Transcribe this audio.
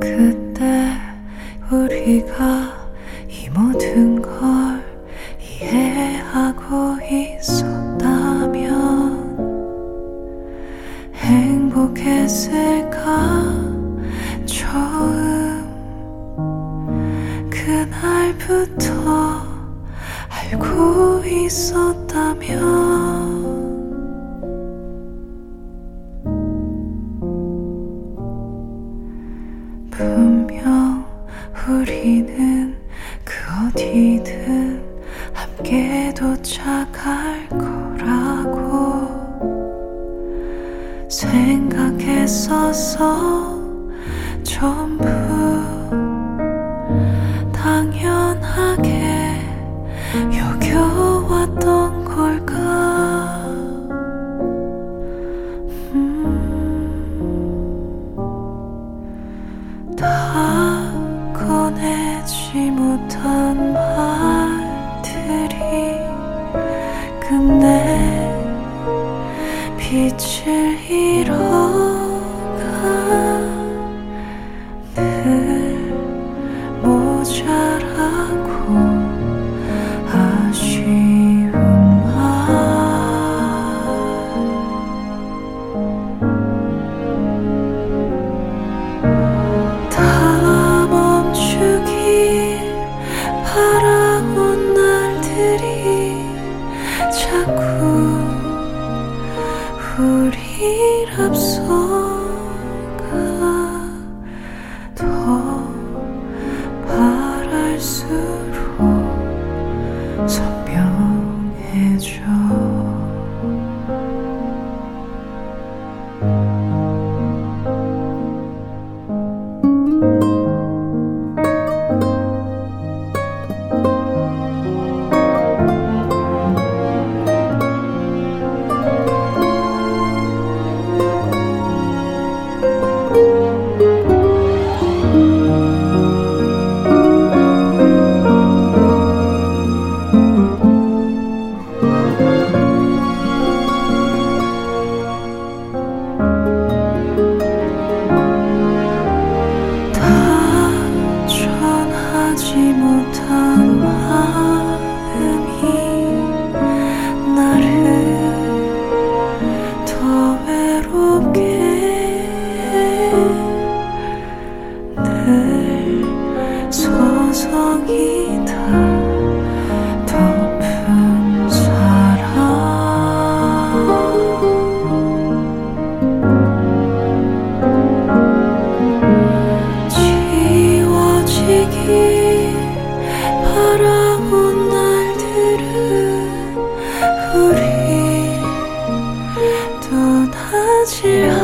그때 우리가 이 모든 걸 이해하고 있었다면 행복했을까? 처음 그날부터 알고 있었다면 분명 우리는 그 어디든 함께 도착할 거라고 생각했었어. 전부 당연하게 여겨왔던 걸까. 다 꺼내지 못한 말들이 끝내 빛을 잃어가. 늘 모자라고 아쉬운 말 다 멈추길 바라온 날들이 자꾸 우릴 앞서가. 더 바랄수록 선명해져. 전하지 못한 마음이 나를 더 외롭게 늘 서성이 다 덮은 사랑 지워지길 바라온 날들은 우리 떠나질